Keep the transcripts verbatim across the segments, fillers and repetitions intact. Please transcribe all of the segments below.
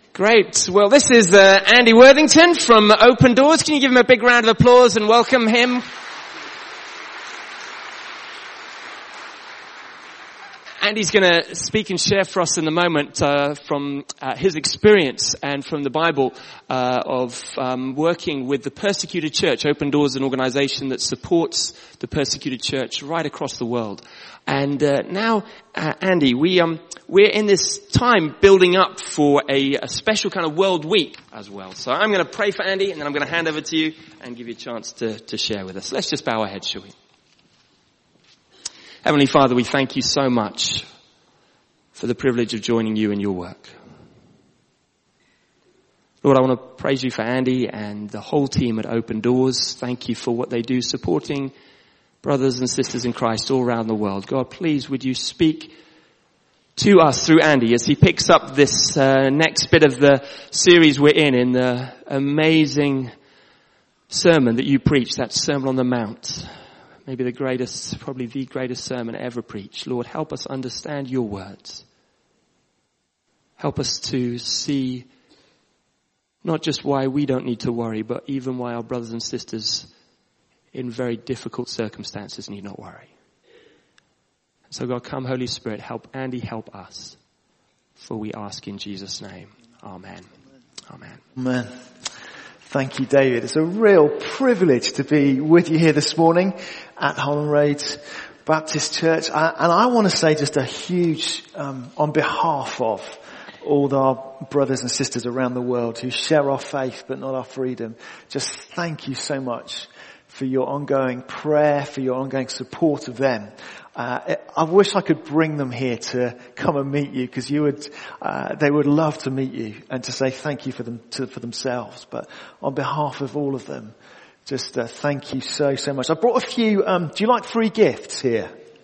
Great. Well, this is uh, Andy Worthington from Open Doors. Can you give him a big round of applause and welcome him? Andy's going to speak and share for us in a moment uh, from uh, his experience and from the Bible uh, of um, working with the persecuted church. Open Doors is an organization that supports the persecuted church right across the world. And uh, now, uh, Andy, we, um, we're in this time building up for a, a special kind of World Week as well. So I'm going to pray for Andy, and then I'm going to hand over to you and give you a chance to, to share with us. Let's just bow our heads, shall we? Heavenly Father, we thank you so much for the privilege of joining you in your work. Lord, I want to praise you for Andy and the whole team at Open Doors. Thank you for what they do supporting brothers and sisters in Christ all around the world. God, please would you speak to us through Andy as he picks up this uh, next bit of the series we're in, in the amazing sermon that you preached, that Sermon on the Mount. Maybe the greatest, probably the greatest sermon ever preached. Lord, help us understand your words. Help us to see not just why we don't need to worry, but even why our brothers and sisters in very difficult circumstances need not worry. So God, come Holy Spirit, help Andy, help us. For we ask in Jesus' name. Amen. Amen. Amen. Thank you, David. It's a real privilege to be with you here this morning at Holland Road Baptist Church. I, and I want to say just a huge, um, on behalf of all our brothers and sisters around the world who share our faith but not our freedom, just thank you so much for your ongoing prayer, for your ongoing support of them. Uh, I wish I could bring them here to come and meet you, because you would, uh, they would love to meet you and to say thank you for them, to, for themselves. But on behalf of all of them, just uh, thank you so, so much. I brought a few, um, do you like free gifts here?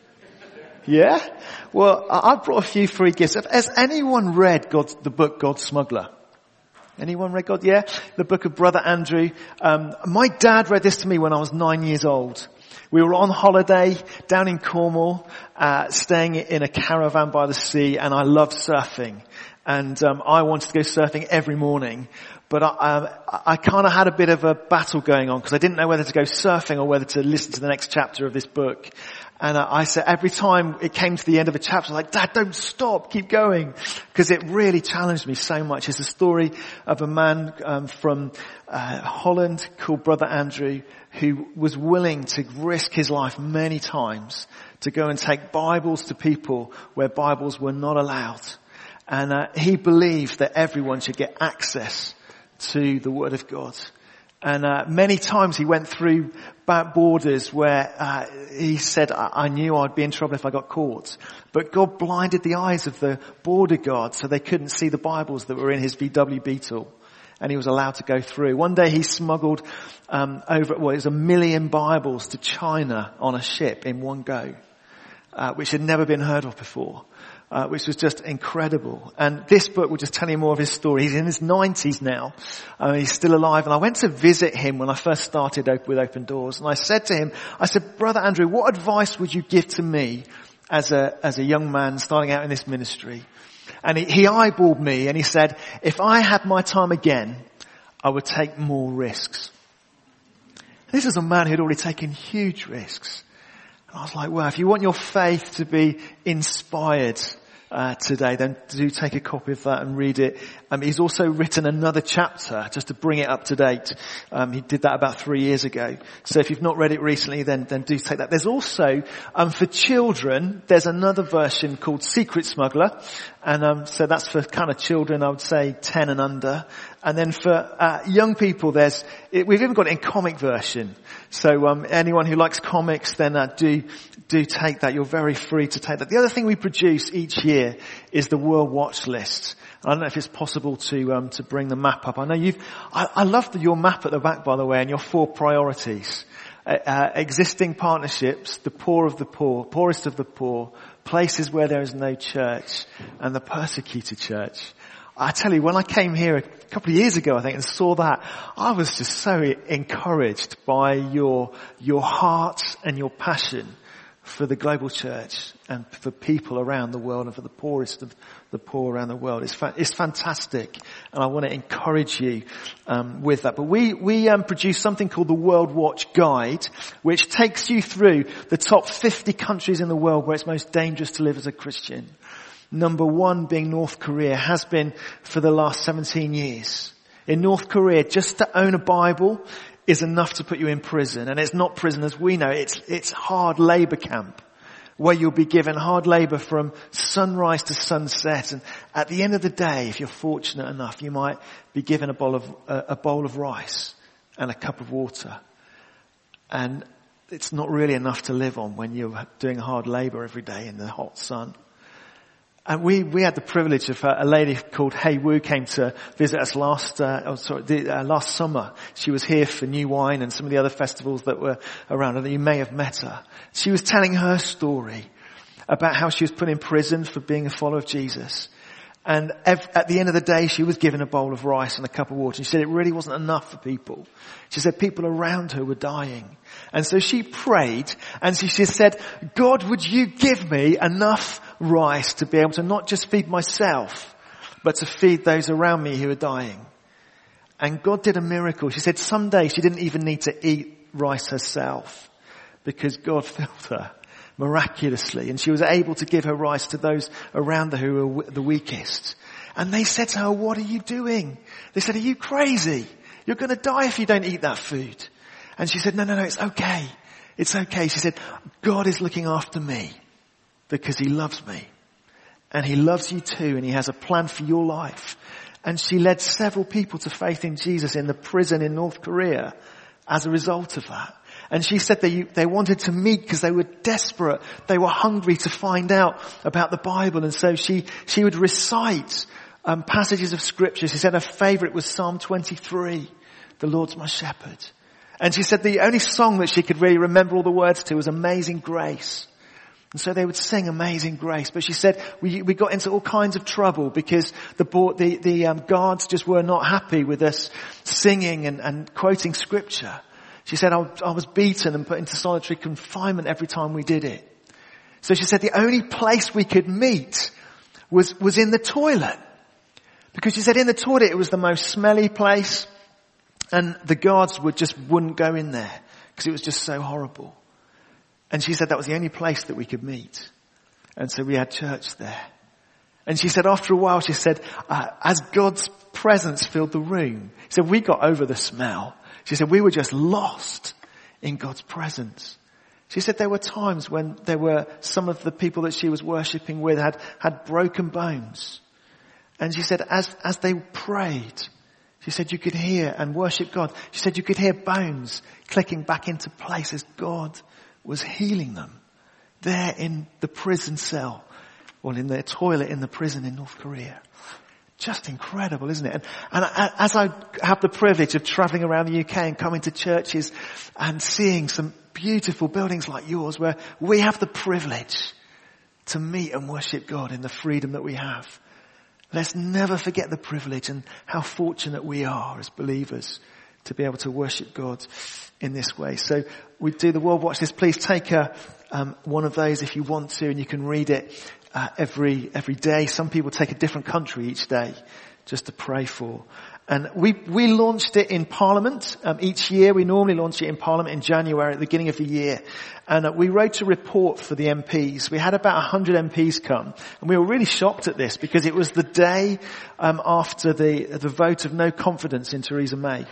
Yeah? Well, I brought a few free gifts. Has anyone read God's, the book God's Smuggler? Anyone read God? Yeah? The book of Brother Andrew. Um, my dad read this to me when I was nine years old. We were on holiday down in Cornwall, uh, staying in a caravan by the sea, and I loved surfing. And um, I wanted to go surfing every morning. But I, um, I kind of had a bit of a battle going on, because I didn't know whether to go surfing or whether to listen to the next chapter of this book. And uh, I said, every time it came to the end of a chapter, I was like, Dad, don't stop, keep going. Because it really challenged me so much. It's a story of a man um, from uh, Holland called Brother Andrew, who was willing to risk his life many times to go and take Bibles to people where Bibles were not allowed. And uh, he believed that everyone should get access to the Word of God. And uh, many times he went through back borders where uh, he said, I-, I knew I'd be in trouble if I got caught. But God blinded the eyes of the border guards so they couldn't see the Bibles that were in his V W Beetle. And he was allowed to go through. One day he smuggled um, over, well, it was a million Bibles to China on a ship in one go, uh, which had never been heard of before. Uh, which was just incredible. And this book will just tell you more of his story. He's in his nineties now. Uh, he's still alive. And I went to visit him when I first started with Open Doors. And I said to him, I said, Brother Andrew, what advice would you give to me as a, as a young man starting out in this ministry? And he, he eyeballed me and he said, if I had my time again, I would take more risks. This is a man who'd already taken huge risks. I was like, well, if you want your faith to be inspired uh, today, then do take a copy of that and read it. Um, he's also written another chapter just to bring it up to date. Um, he did that about three years ago. So if you've not read it recently, then, then do take that. There's also, um, for children, there's another version called Secret Smuggler. And um, so that's for kind of children, I would say ten and under. And then for uh, young people, there's it, we've even got it in comic version. So um, anyone who likes comics, then uh, do do take that. You're very free to take that. The other thing we produce each year is the World Watch List. I don't know if it's possible to um, to bring the map up. I know you've. I, I love the, your map at the back, by the way, and your four priorities: uh, uh, existing partnerships, the poor of the poor, poorest of the poor, places where there is no church, and the persecuted church. I tell you, when I came here a couple of years ago, I think, and saw that, I was just so encouraged by your your heart and your passion for the global church and for people around the world and for the poorest of the poor around the world. It's fa- it's fantastic. and I want to encourage you um, with that. But we we um, produce something called the World Watch Guide, which takes you through the top fifty countries in the world where it's most dangerous to live as a Christian. Number one being North Korea, has been for the last seventeen years. In North Korea, just to own a Bible is enough to put you in prison. And it's not prison as we know, it's it's hard labour camp, where you'll be given hard labour from sunrise to sunset. And at the end of the day, if you're fortunate enough, you might be given a bowl of uh, a bowl of rice and a cup of water. And it's not really enough to live on when you're doing hard labour every day in the hot sun. And we, we had the privilege of uh, a lady called Hey Wu came to visit us last, uh, oh, sorry, the, uh, last summer. She was here for New Wine and some of the other festivals that were around, and you may have met her. She was telling her story about how she was put in prison for being a follower of Jesus. And ev- at the end of the day, she was given a bowl of rice and a cup of water. And she said it really wasn't enough for people. She said people around her were dying. And so she prayed, and she, she said, God, would you give me enough rice to be able to not just feed myself, but to feed those around me who are dying? And God did a miracle. She said someday she didn't even need to eat rice herself because God filled her miraculously, and she was able to give her rice to those around her who were the weakest. And they said to her, what are you doing? They said, are you crazy? You're going to die if you don't eat that food. And she said, no, no, no, it's okay. It's okay. She said, God is looking after me because he loves me. And he loves you too, and he has a plan for your life. And she led several people to faith in Jesus in the prison in North Korea as a result of that. And she said they, they wanted to meet because they were desperate. They were hungry to find out about the Bible. And so she, she would recite um, passages of scripture. She said her favorite was Psalm twenty-three, the Lord's my shepherd. And she said the only song that she could really remember all the words to was Amazing Grace. And so they would sing Amazing Grace. But she said we, we got into all kinds of trouble because the, the, the um, guards just were not happy with us singing and, and quoting scripture. She said, I, I was beaten and put into solitary confinement every time we did it. So she said the only place we could meet was, was in the toilet. Because she said in the toilet it was the most smelly place, and the guards would just wouldn't go in there because it was just so horrible. And she said that was the only place that we could meet. And so we had church there. And she said after a while, she said, uh, as God's presence filled the room, she said we got over the smell. She said we were just lost in God's presence. She said there were times when there were some of the people that she was worshipping with had, had broken bones. And she said as, as they prayed, she said you could hear and worship God. She said you could hear bones clicking back into place as God was healing them there in the prison cell, or in their toilet in the prison in North Korea. Just incredible, isn't it? And, and as I have the privilege of travelling around the U K and coming to churches and seeing some beautiful buildings like yours where we have the privilege to meet and worship God in the freedom that we have, let's never forget the privilege and how fortunate we are as believers to be able to worship God in this way. So we do the World Watch List. Please take a, um, one of those if you want to, and you can read it Uh, every every day. Some people take a different country each day just to pray for. And we we launched it in Parliament um, each year. We normally launch it in Parliament in January at the beginning of the year. And uh, we wrote a report for the M Ps. We had about one hundred M Ps come. And we were really shocked at this because it was the day um, after the the vote of no confidence in Theresa May.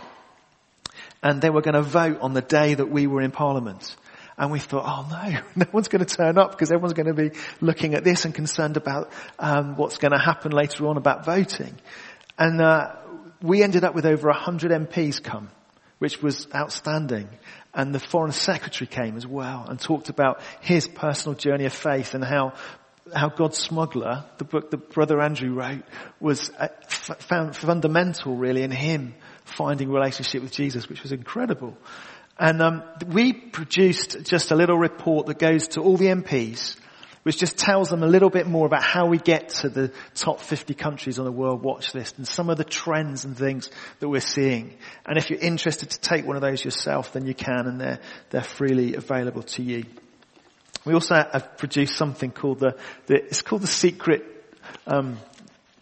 And they were going to vote on the day that we were in Parliament. And we thought, oh no, no one's going to turn up because everyone's going to be looking at this and concerned about um, what's going to happen later on about voting. And uh, we ended up with over one hundred M Ps come, which was outstanding. And the Foreign Secretary came as well and talked about his personal journey of faith and how how God's Smuggler, the book that Brother Andrew wrote, was uh, f- found fundamental really in him finding relationship with Jesus, which was incredible. And um, we produced just a little report that goes to all the M Ps, which just tells them a little bit more about how we get to the top fifty countries on the World Watch List and some of the trends and things that we're seeing. And if you're interested to take one of those yourself, then you can, and they're, they're freely available to you. We also have produced something called the, the it's called the Secret, um,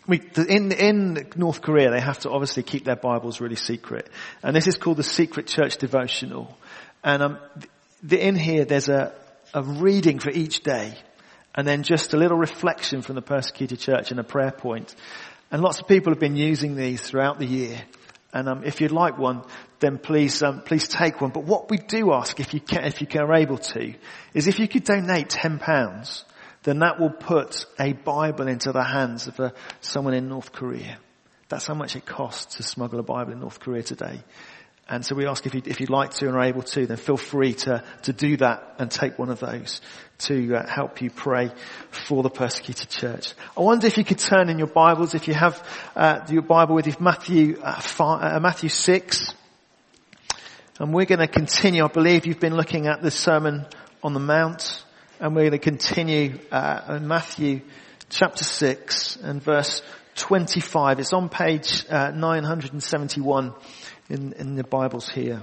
We, in, in North Korea, they have to obviously keep their Bibles really secret. And this is called the Secret Church Devotional. And um, the, in here, there's a, a reading for each day. And then just a little reflection from the persecuted church and a prayer point. And lots of people have been using these throughout the year. And um, if you'd like one, then please um, please take one. But what we do ask, if you can, if you are able to, is if you could donate ten pounds, then that will put a Bible into the hands of a, someone in North Korea. That's how much it costs to smuggle a Bible in North Korea today. And so we ask if, you, if you'd like to and are able to, then feel free to, to do that and take one of those to uh, help you pray for the persecuted church. I wonder if you could turn in your Bibles, if you have uh, your Bible with you, Matthew, uh, five, uh, Matthew six. And we're going to continue. I believe you've been looking at the Sermon on the Mount. And we're going to continue uh, in Matthew chapter six and verse twenty-five. It's on page uh, nine seventy-one in, in the Bibles here.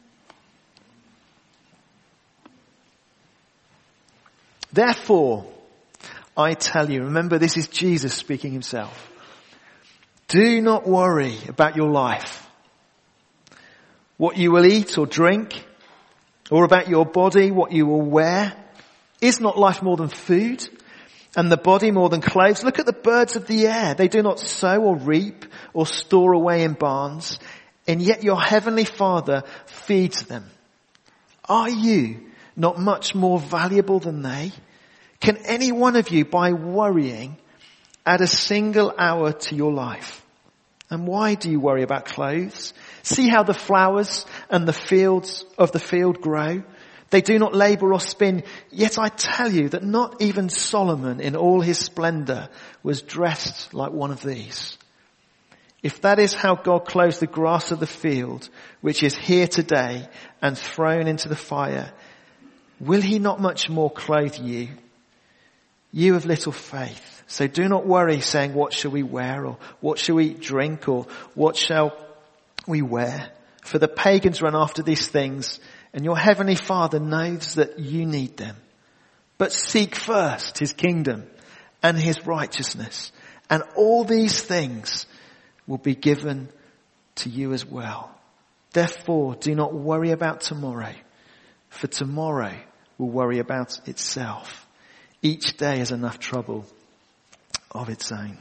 Therefore, I tell you, remember this is Jesus speaking himself. Do not worry about your life, what you will eat or drink, or about your body, what you will wear. Is not life more than food, and the body more than clothes? Look at the birds of the air. They do not sow or reap or store away in barns, and yet your heavenly Father feeds them. Are you not much more valuable than they? Can any one of you, by worrying, add a single hour to your life? And why do you worry about clothes? See how the flowers and the fields of the field grow. They do not labor or spin, yet I tell you that not even Solomon in all his splendor was dressed like one of these. If that is how God clothes the grass of the field, which is here today and thrown into the fire, will he not much more clothe you, you of little faith? So do not worry, saying, what shall we wear, or what shall we drink, or what shall we wear? For the pagans run after these things, and your heavenly Father knows that you need them. But seek first his kingdom and his righteousness, and all these things will be given to you as well. Therefore, do not worry about tomorrow, for tomorrow will worry about itself. Each day has enough trouble of its own.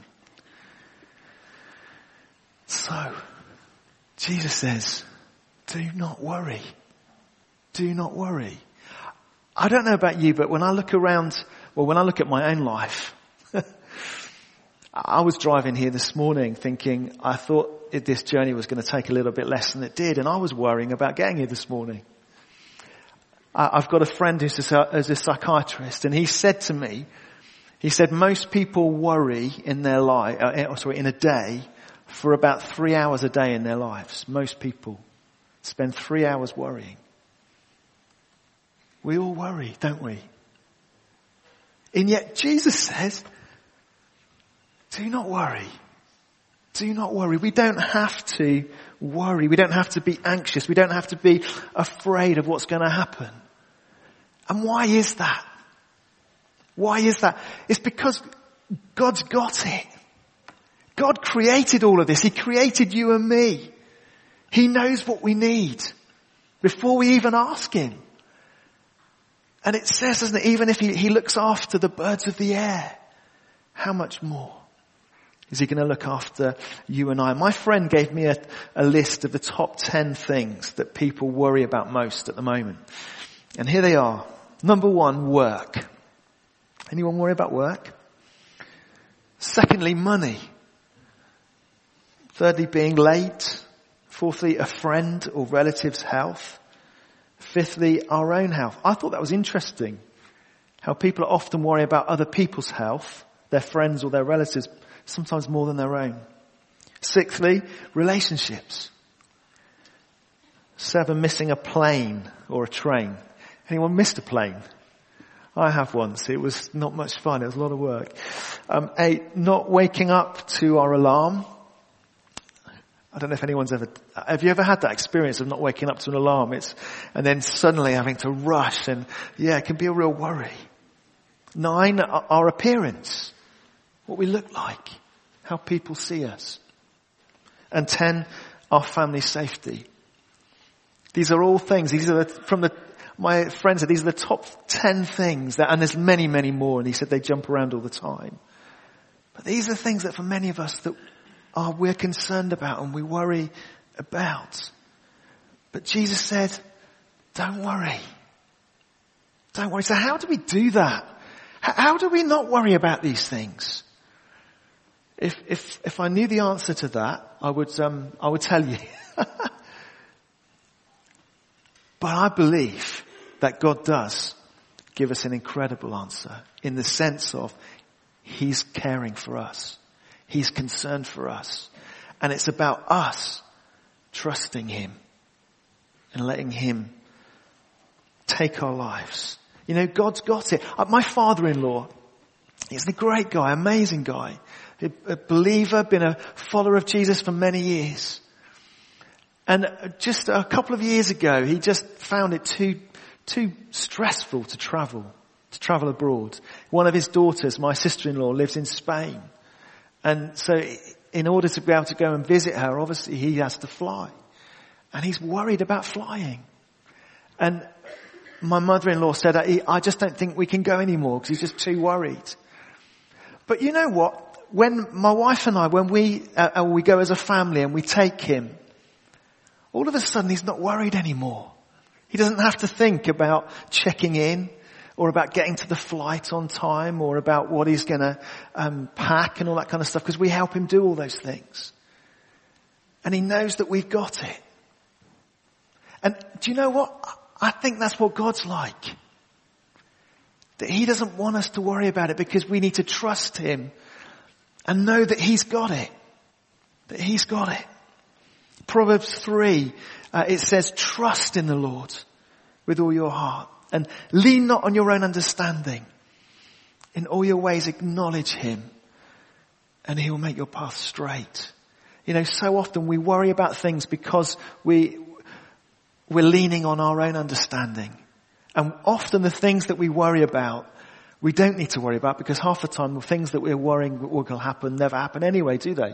So, Jesus says, do not worry. Do not worry. I don't know about you, but when I look around, well, when I look at my own life, I was driving here this morning thinking, I thought it, this journey was going to take a little bit less than it did, and I was worrying about getting here this morning. I, I've got a friend who's a, who's a psychiatrist, and he said to me, he said most people worry in their life, uh, sorry, in a day for about three hours a day in their lives. Most people spend three hours worrying. We all worry, don't we? And yet Jesus says, do not worry. Do not worry. We don't have to worry. We don't have to be anxious. We don't have to be afraid of what's going to happen. And why is that? Why is that? It's because God's got it. God created all of this. He created you and me. He knows what we need before we even ask him. And it says, doesn't it, even if he, he looks after the birds of the air, how much more is he going to look after you and I? My friend gave me a, a list of the top ten things that people worry about most at the moment. And here they are. Number one, work. Anyone worry about work? Secondly, money. Thirdly, being late. Fourthly, a friend or relative's health. Fifthly, our own health. I thought that was interesting. How people often worry about other people's health, their friends or their relatives, sometimes more than their own. Sixthly, relationships. Seven, missing a plane or a train. Anyone missed a plane? I have once. It was not much fun. It was a lot of work. Um, eight, not waking up to our alarm. I don't know if anyone's ever, have you ever had that experience of not waking up to an alarm? It's, and then suddenly having to rush, and yeah, it can be a real worry. Nine, our appearance. What we look like. how people see us. And ten, our family safety. These are all things, these are the, from the, my friend said, these are the top ten things that, and there's many, many more, and he said they jump around all the time. But these are things that for many of us that are, we're concerned about and we worry about. But Jesus said, don't worry. Don't worry. So how do we do that? How do we not worry about these things? If, if, if I knew the answer to that, I would, um, I would tell you. But I believe that God does give us an incredible answer in the sense of He's caring for us. He's concerned for us. And it's about us trusting Him and letting Him take our lives. You know, God's got it. My father-in-law, he's a great guy, amazing guy, a believer, been a follower of Jesus for many years. And just a couple of years ago, he just found it too, too stressful to travel, to travel abroad. One of his daughters, my sister-in-law, lives in Spain. And so in order to be able to go and visit her, obviously he has to fly. And he's worried about flying. And my mother-in-law said, I just don't think we can go anymore because he's just too worried. But you know what? When my wife and I, when we, uh, we go as a family and we take him, all of a sudden he's not worried anymore. He doesn't have to think about checking in or about getting to the flight on time or about what he's going to um, pack and all that kind of stuff because we help him do all those things. And he knows that we've got it. And do you know what? I think that's what God's like. That He doesn't want us to worry about it because we need to trust Him and know that He's got it. That He's got it. Proverbs three, uh, it says, trust in the Lord with all your heart and lean not on your own understanding. In all your ways acknowledge Him and He will make your path straight. You know, so often we worry about things because we, we're leaning on our own understanding. And often the things that we worry about, we don't need to worry about because half the time the things that we're worrying will happen never happen anyway, do they?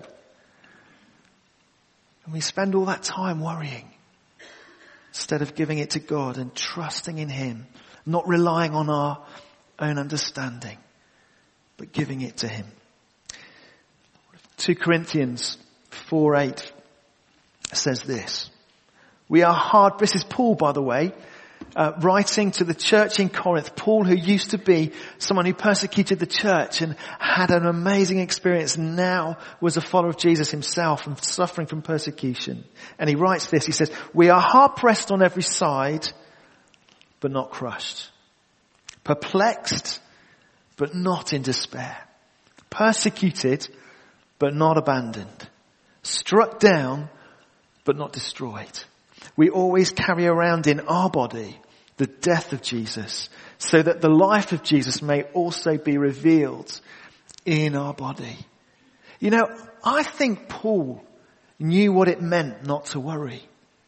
And we spend all that time worrying instead of giving it to God and trusting in Him, not relying on our own understanding, but giving it to Him. Second Corinthians four eight says this. We are hard, this is Paul by the way, uh, writing to the church in Corinth. Paul, who used to be someone who persecuted the church and had an amazing experience, now was a follower of Jesus himself and suffering from persecution. And he writes this, he says, we are hard pressed on every side, but not crushed. Perplexed, but not in despair. Persecuted, but not abandoned. Struck down, but not destroyed. We always carry around in our body the death of Jesus, so that the life of Jesus may also be revealed in our body. You know, I think Paul knew what it meant not to worry.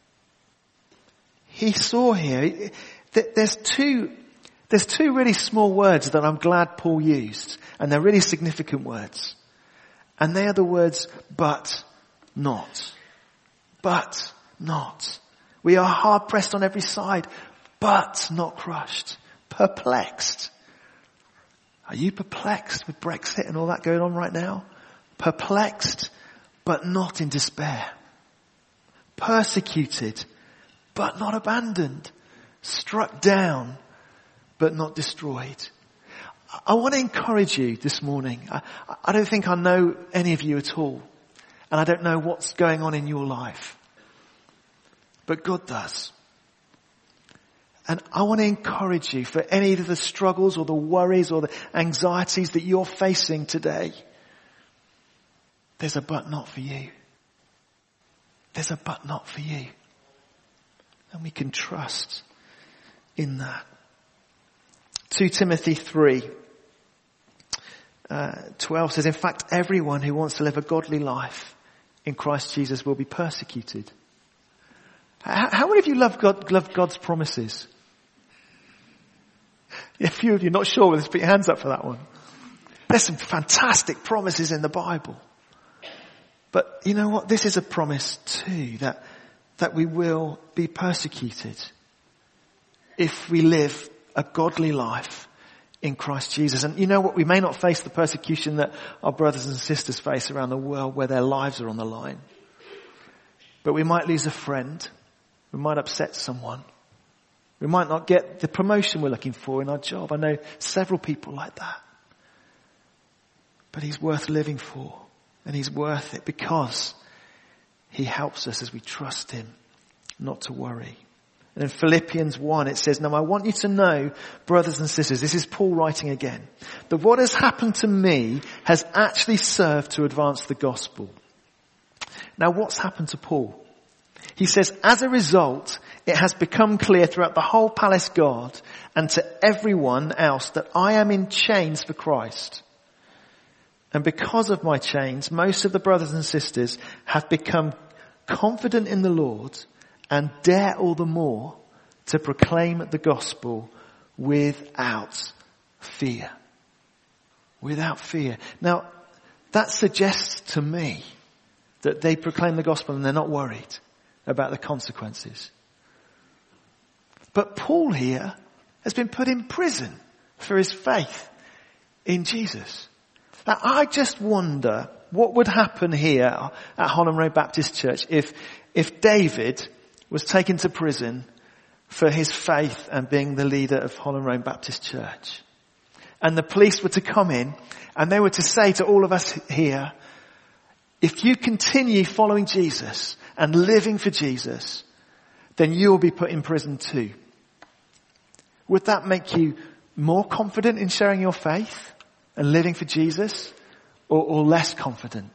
He saw here, there's two, there's two really small words that I'm glad Paul used, and they're really significant words. And they are the words, but not. But not. We are hard pressed on every side, but not crushed. Perplexed. Are you perplexed with Brexit and all that going on right now? Perplexed, but not in despair. Persecuted, but not abandoned. Struck down, but not destroyed. I want to encourage you this morning. I, I don't think I know any of you at all. And I don't know what's going on in your life. But God does. And I want to encourage you for any of the struggles or the worries or the anxieties that you're facing today. There's a but not for you. There's a but not for you. And we can trust in that. Second Timothy three, uh, twelve says, in fact, everyone who wants to live a godly life in Christ Jesus will be persecuted. How, how many of you love God, love God's promises? A few of you not sure, let's put your hands up for that one. There's some fantastic promises in the Bible. But you know what? This is a promise too, that, that we will be persecuted if we live a godly life in Christ Jesus. And you know what? We may not face the persecution that our brothers and sisters face around the world where their lives are on the line. But we might lose a friend. We might upset someone. We might not get the promotion we're looking for in our job. I know several people like that. But he's worth living for. And he's worth it because he helps us as we trust him not to worry. And in Philippians one it says, now I want you to know, brothers and sisters, this is Paul writing again, that what has happened to me has actually served to advance the gospel. Now what's happened to Paul? He says, as a result, it has become clear throughout the whole palace guard and to everyone else that I am in chains for Christ. And because of my chains, most of the brothers and sisters have become confident in the Lord and dare all the more to proclaim the gospel without fear. Without fear. Now, that suggests to me that they proclaim the gospel and they're not worried about the consequences. But Paul here has been put in prison for his faith in Jesus. Now, I just wonder what would happen here at Holland Road Baptist Church if, if David was taken to prison for his faith and being the leader of Holland Road Baptist Church. And the police were to come in and they were to say to all of us here, if you continue following Jesus and living for Jesus, then you will be put in prison too. Would that make you more confident in sharing your faith and living for Jesus, or, or less confident?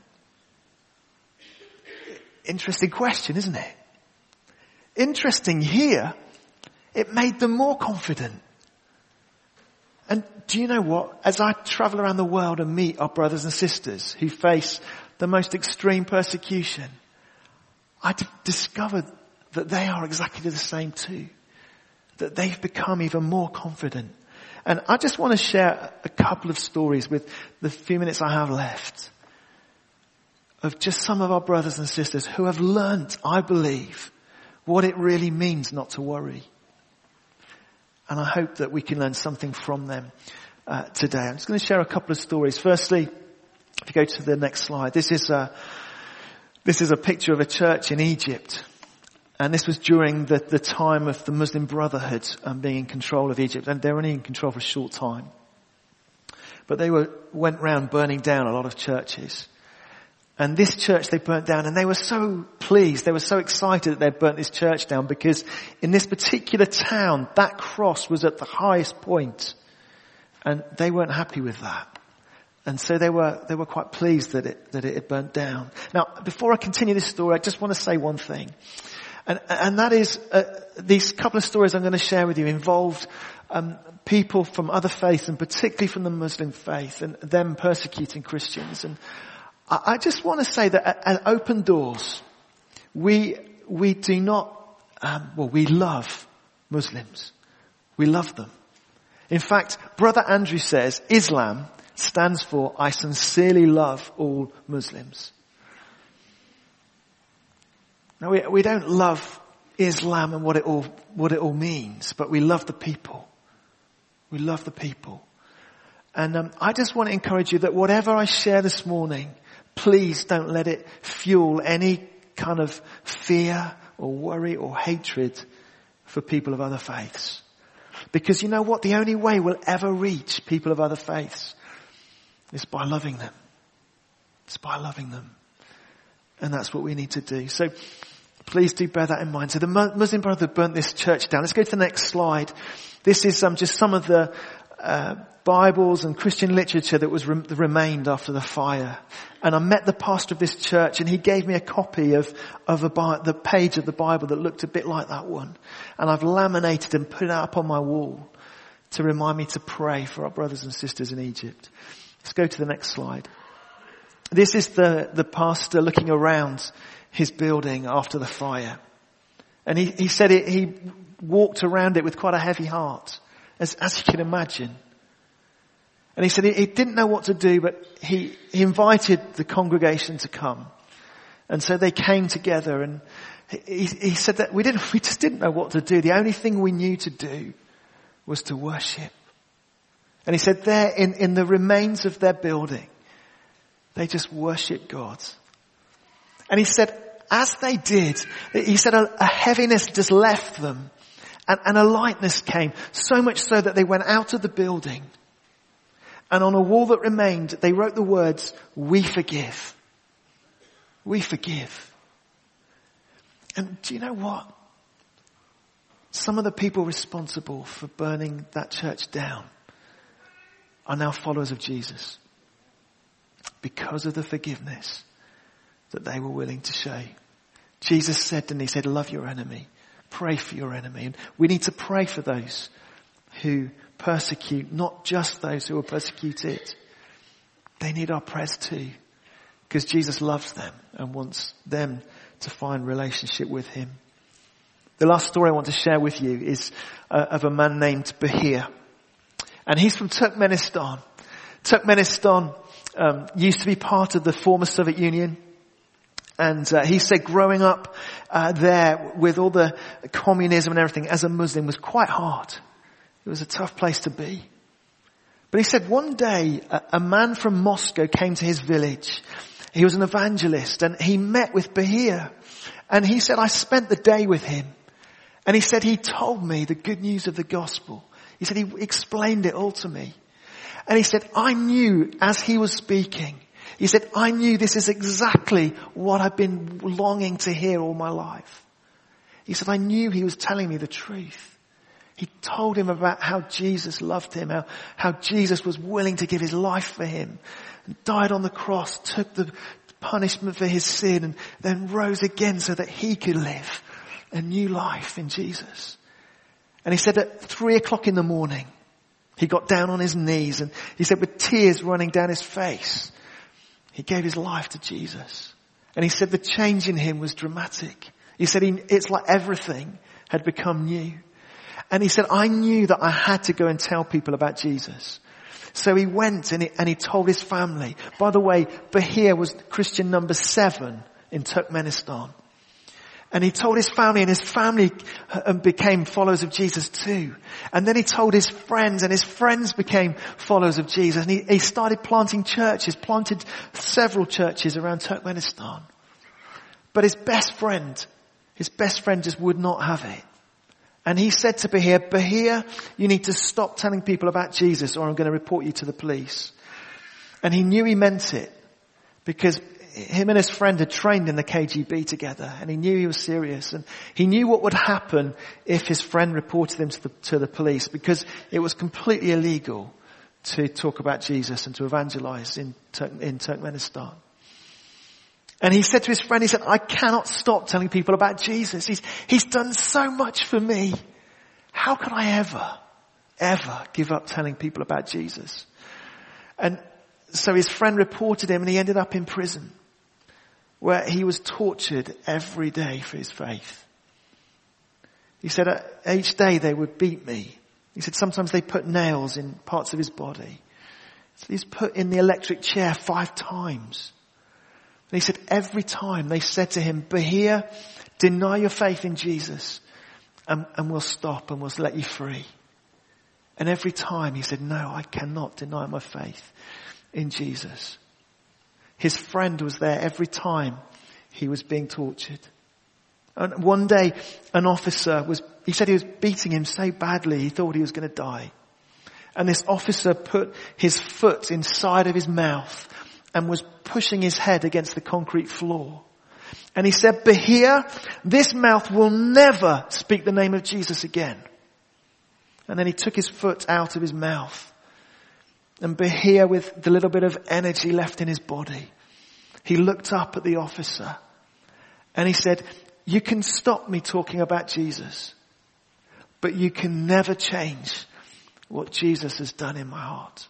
Interesting question, isn't it? Interesting here, it made them more confident. And do you know what? As I travel around the world and meet our brothers and sisters who face the most extreme persecution, I d- discovered that they are exactly the same too. That they've become even more confident. And I just want to share a couple of stories with the few minutes I have left of just some of our brothers and sisters who have learnt, I believe, what it really means not to worry. And I hope that we can learn something from them uh, today. I'm just going to share a couple of stories. Firstly, if you go to the next slide, this is a, this is a picture of a church in Egypt. And this was during the, the time of the Muslim Brotherhood um, being in control of Egypt. And they were only in control for a short time. But they were went round burning down a lot of churches. And this church they burnt down, and they were so pleased, they were so excited that they'd burnt this church down, because in this particular town, that cross was at the highest point. And they weren't happy with that. And so they were, they were quite pleased that it, that it had burnt down. Now, before I continue this story, I just want to say one thing. And, and that is, uh, these couple of stories I'm going to share with you involved um, people from other faiths, and particularly from the Muslim faith, and them persecuting Christians. And I, I just want to say that at, at Open Doors, we we do not, um, well, we love Muslims. We love them. In fact, Brother Andrew says Islam stands for I sincerely love all Muslims. Now, we, we don't love Islam and what it all, what it all means, but we love the people. We love the people. And um, I just want to encourage you that whatever I share this morning, please don't let it fuel any kind of fear or worry or hatred for people of other faiths. Because you know what? The only way we'll ever reach people of other faiths is by loving them. It's by loving them. And that's what we need to do. So please do bear that in mind. So the Muslim Brotherhood burnt this church down. Let's go to the next slide. This is um, just some of the uh, Bibles and Christian literature that was re- that remained after the fire. And I met the pastor of this church, and he gave me a copy of of a Bi- the page of the Bible that looked a bit like that one. And I've laminated and put it up on my wall to remind me to pray for our brothers and sisters in Egypt. Let's go to the next slide. This is the, the pastor looking around his building after the fire. And he, he said it, he walked around it with quite a heavy heart, as, as you can imagine. And he said he, he didn't know what to do, but he, he invited the congregation to come. And so they came together, and he, he said that we didn't, we just didn't know what to do. The only thing we knew to do was to worship. And he said there in, in the remains of their building, they just worshiped God. And he said, as they did, he said a, a heaviness just left them, and, and a lightness came, so much so that they went out of the building. And on a wall that remained, they wrote the words, "We forgive. We forgive." And do you know what? Some of the people responsible for burning that church down are now followers of Jesus because of the forgiveness that they were willing to show. Jesus said, and he said, love your enemy. Pray for your enemy. And we need to pray for those who persecute, not just those who are persecuted. They need our prayers too, because Jesus loves them and wants them to find relationship with him. The last story I want to share with you is uh, of a man named Bahir. And he's from Turkmenistan. Turkmenistan um, used to be part of the former Soviet Union. And uh, he said growing up uh, there with all the communism and everything as a Muslim was quite hard. It was a tough place to be. But he said one day a, a man from Moscow came to his village. He was an evangelist, and he met with Bahir. And he said, I spent the day with him. And he said, he told me the good news of the gospel. He said, he explained it all to me. And he said, I knew as he was speaking, he said, I knew this is exactly what I've been longing to hear all my life. He said, I knew he was telling me the truth. He told him about how Jesus loved him, how, how Jesus was willing to give his life for him, and died on the cross, took the punishment for his sin, and then rose again so that he could live a new life in Jesus. And he said at three o'clock in the morning, he got down on his knees, and he said with tears running down his face, he gave his life to Jesus. And he said the change in him was dramatic. He said he, it's like everything had become new. And he said, I knew that I had to go and tell people about Jesus. So he went and he, and he told his family. By the way, Bahir was Christian number seven in Turkmenistan. And he told his family, and his family became followers of Jesus too. And then he told his friends, and his friends became followers of Jesus. And he, he started planting churches, planted several churches around Turkmenistan. But his best friend, his best friend just would not have it. And he said to Bahir, Bahir, you need to stop telling people about Jesus or I'm going to report you to the police. And he knew he meant it because him and his friend had trained in the K G B together, and he knew he was serious, and he knew what would happen if his friend reported him to the, to the police, because it was completely illegal to talk about Jesus and to evangelize in, Turk, in Turkmenistan. And he said to his friend, he said, I cannot stop telling people about Jesus. He's, he's done so much for me. How could I ever, ever give up telling people about Jesus? And so his friend reported him, and he ended up in prison, where he was tortured every day for his faith. He said, each day they would beat me. He said sometimes they put nails in parts of his body. So he's put in the electric chair five times. And he said every time they said to him, Bahir, deny your faith in Jesus and, and we'll stop and we'll let you free. And every time he said, no, I cannot deny my faith in Jesus. His friend was there every time he was being tortured. And one day an officer was, he said he was beating him so badly he thought he was going to die. And this officer put his foot inside of his mouth and was pushing his head against the concrete floor. And he said, Bahir, this mouth will never speak the name of Jesus again. And then he took his foot out of his mouth. And Bahir, with the little bit of energy left in his body, he looked up at the officer and he said, you can stop me talking about Jesus, but you can never change what Jesus has done in my heart.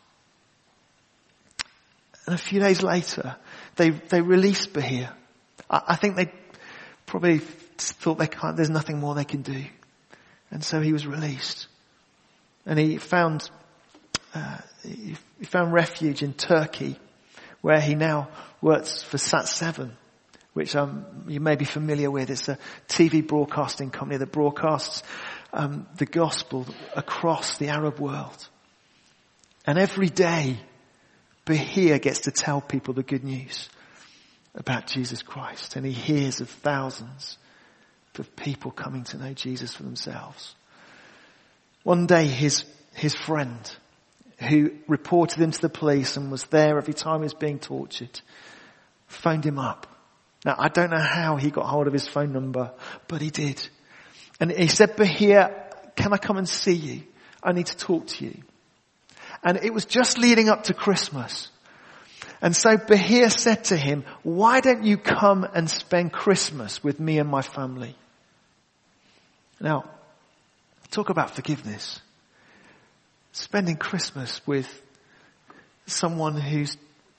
And a few days later, they, they released Bahir. I, I think they probably thought they can't, there's nothing more they can do. And so he was released. And he found, uh, he, he found refuge in Turkey, where he now works for Sat seven, which um, you may be familiar with. It's a T V broadcasting company that broadcasts um, the gospel across the Arab world. And every day, Bahir gets to tell people the good news about Jesus Christ. And he hears of thousands of people coming to know Jesus for themselves. One day, his his friend, who reported him to the police and was there every time he was being tortured, phoned him up. Now, I don't know how he got hold of his phone number, but he did. And he said, Bahir, can I come and see you? I need to talk to you. And it was just leading up to Christmas. And so Bahir said to him, why don't you come and spend Christmas with me and my family? Now, talk about forgiveness. Spending Christmas with someone who's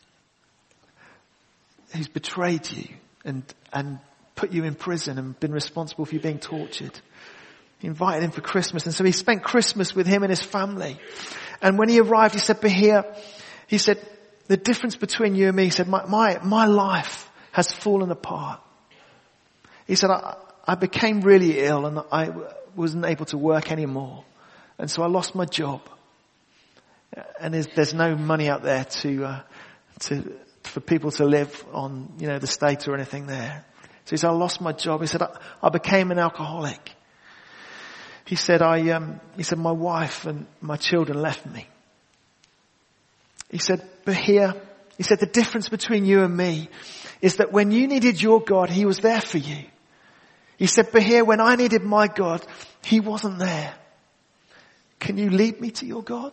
who's betrayed you and and put you in prison and been responsible for you being tortured. He invited him for Christmas, and so he spent Christmas with him and his family. And when he arrived, he said, Bahir, he said, the difference between you and me, he said, my my, my life has fallen apart. He said, I, I became really ill and I wasn't able to work anymore. And so I lost my job. And there's, there's no money out there to, uh, to, for people to live on, you know, the state or anything there. So he said, I lost my job. He said, I, I became an alcoholic. He said, I, um, he said, my wife and my children left me. He said, Bahir, he said, the difference between you and me is that when you needed your God, he was there for you. He said, Bahir, when I needed my God, he wasn't there. Can you lead me to your God?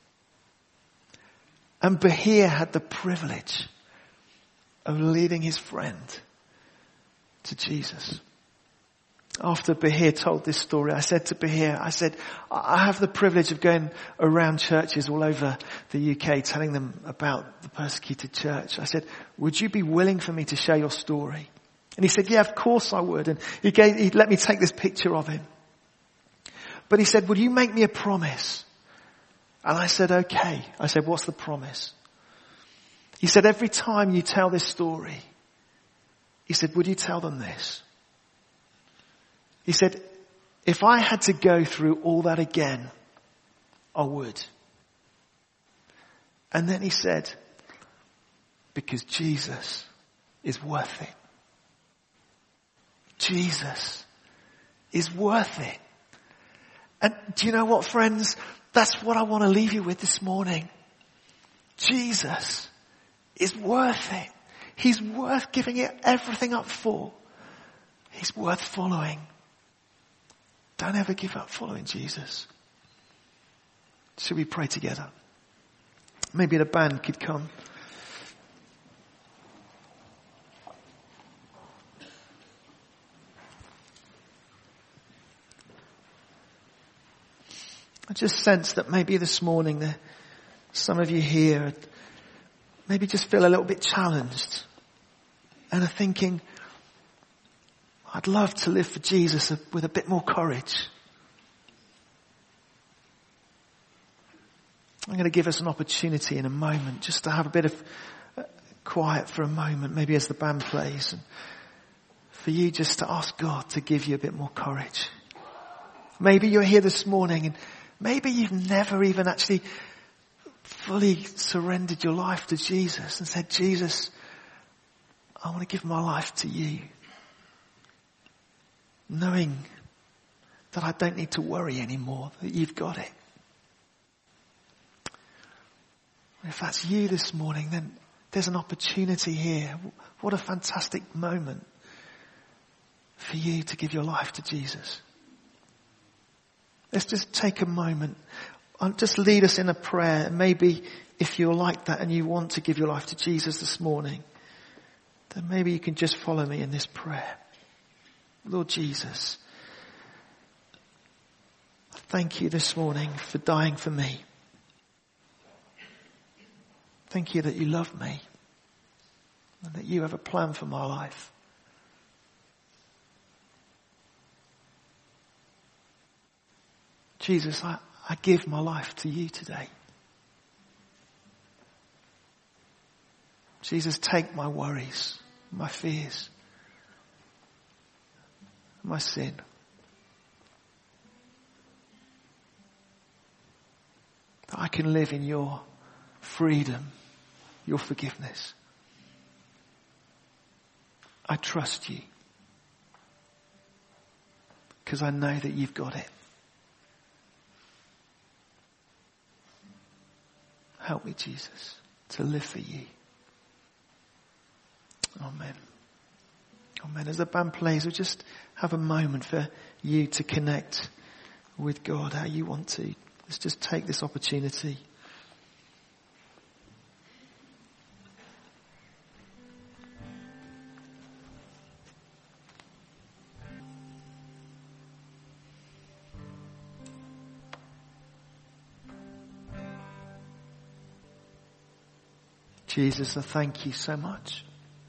And Bahir had the privilege of leading his friend to Jesus. After Bahir told this story, I said to Bahir, I said, I have the privilege of going around churches all over the U K telling them about the persecuted church. I said, would you be willing for me to share your story? And he said, yeah, of course I would. And he gave, he let me take this picture of him. But he said, would you make me a promise? And I said, okay. I said, what's the promise? He said, every time you tell this story, he said, would you tell them this? He said, if I had to go through all that again, I would. And then he said, because Jesus is worth it. Jesus is worth it. And do you know what, friends? That's what I want to leave you with this morning. Jesus is worth it. He's worth giving it everything up for. He's worth following. Don't ever give up following Jesus. Should we pray together? Maybe the band could come. I just sense that maybe this morning there, some of you here maybe just feel a little bit challenged and are thinking, I'd love to live for Jesus with a bit more courage. I'm going to give us an opportunity in a moment just to have a bit of quiet for a moment, maybe as the band plays, and for you just to ask God to give you a bit more courage. Maybe you're here this morning and maybe you've never even actually fully surrendered your life to Jesus and said, Jesus, I want to give my life to you. Knowing that I don't need to worry anymore, that you've got it. If that's you this morning, then there's an opportunity here. What a fantastic moment for you to give your life to Jesus. Let's just take a moment. I'll just lead us in a prayer. Maybe if you're like that and you want to give your life to Jesus this morning, then maybe you can just follow me in this prayer. Lord Jesus, thank you this morning for dying for me. Thank you that you love me and that you have a plan for my life. Jesus, I, I give my life to you today. Jesus, take my worries, my fears. my sin. That I can live in your freedom, your forgiveness. I trust you because I know that you've got it. Help me, Jesus, to live for you. Amen. Amen. As the band plays, we'll just have a moment for you to connect with God how you want to. Let's just take this opportunity. Jesus, I thank you so much.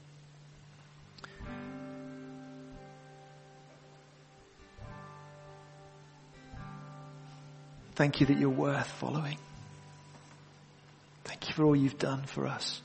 Thank you that you're worth following. Thank you for all you've done for us.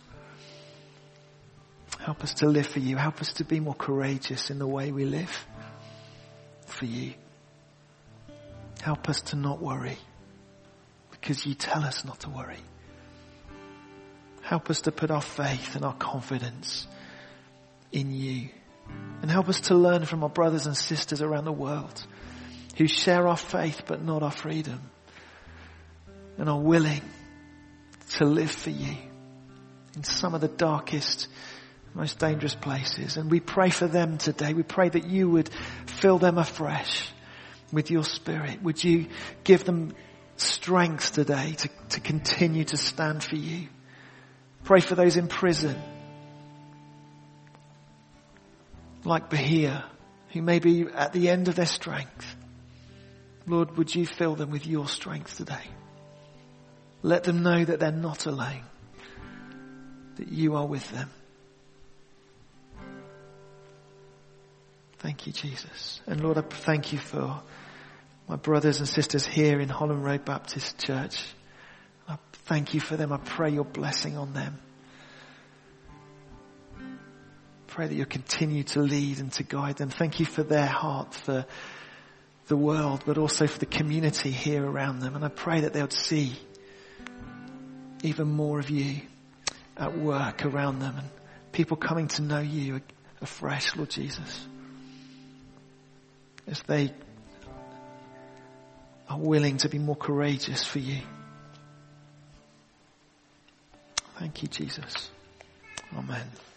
Help us to live for you. Help us to be more courageous in the way we live for you. Help us to not worry because you tell us not to worry. Help us to put our faith and our confidence in you. And help us to learn from our brothers and sisters around the world who share our faith but not our freedom and are willing to live for you in some of the darkest, most dangerous places. And we pray for them today. We pray that you would fill them afresh with your Spirit. Would you give them strength today to, to continue to stand for you? Pray for those in prison, like Bahia, who may be at the end of their strength. Lord, would you fill them with your strength today? Let them know that they're not alone, that you are with them. Thank you, Jesus. And Lord, I thank you for my brothers and sisters here in Holland Road Baptist Church. I thank you for them. I pray your blessing on them. Pray that you'll continue to lead and to guide them. Thank you for their heart for the world, but also for the community here around them. And I pray that they'll see even more of you at work around them and people coming to know you afresh, Lord Jesus, as they are willing to be more courageous for you. Thank you, Jesus. Amen.